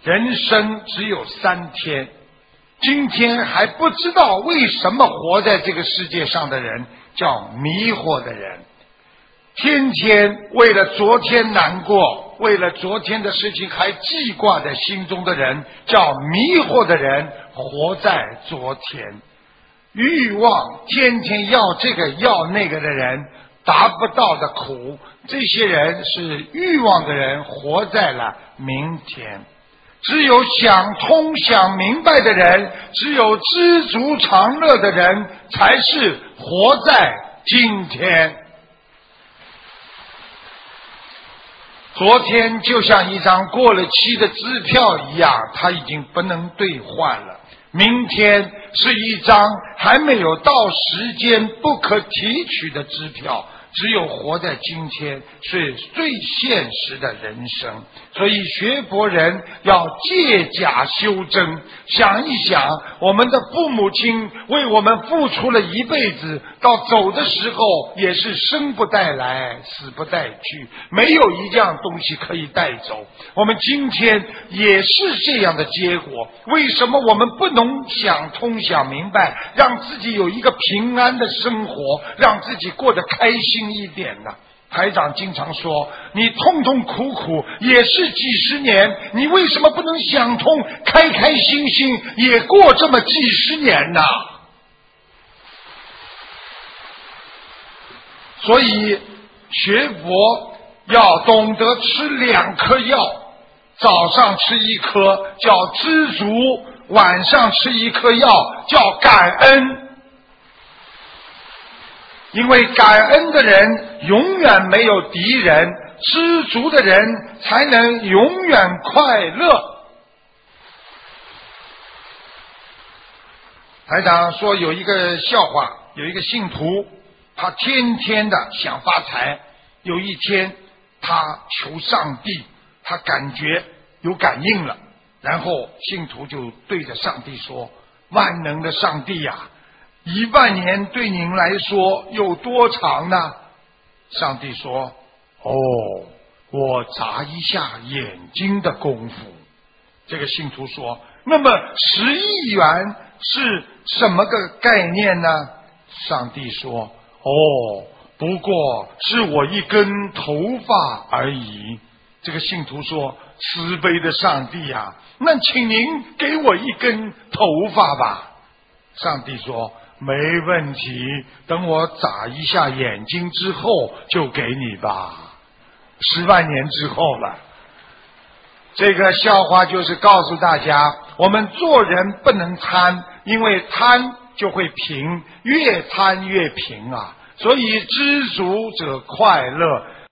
人生只有3天，今天还不知道为什么活在这个世界上的人叫迷惑的人，天天为了昨天难过，为了昨天的事情还记挂在心中的人叫迷惑的人，活在昨天。欲望天天要这个要那个的人达不到的苦，这些人是欲望的人，活在了明天。只有想通想明白的人，只有知足常乐的人，才是活在今天。昨天就像一张过了期的支票一样，它已经不能兑换了。明天是一张还没有到时间不可提取的支票，只有活在今天是最现实的人生。所以学佛人要借假修真，想一想我们的父母亲为我们付出了一辈子，到走的时候也是生不带来死不带去，没有一样东西可以带走。我们今天也是这样的结果，为什么我们不能想通想明白，让自己有一个平安的生活，让自己过得开心一点呢？台长经常说，你痛痛苦苦也是几十年，你为什么不能想通，开开心心也过这么几十年呢？所以学佛要懂得吃2颗药，早上吃1颗叫知足，晚上吃1颗药叫感恩。因为感恩的人永远没有敌人，知足的人才能永远快乐。台长说有一个笑话，有一个信徒，他天天的想发财，有一天他求上帝，他感觉有感应了，然后信徒就对着上帝说，万能的上帝呀，10000年对您来说有多长呢？上帝说，我眨一下眼睛的功夫。这个信徒说，那么10亿元是什么个概念呢？上帝说，不过是我一根头发而已。这个信徒说，慈悲的上帝呀，那请您给我一根头发吧。上帝说，没问题，等我眨一下眼睛之后就给你吧，10万年之后了。这个笑话就是告诉大家，我们做人不能贪，因为贪就会贫，越贪越贫啊。所以知足者快乐，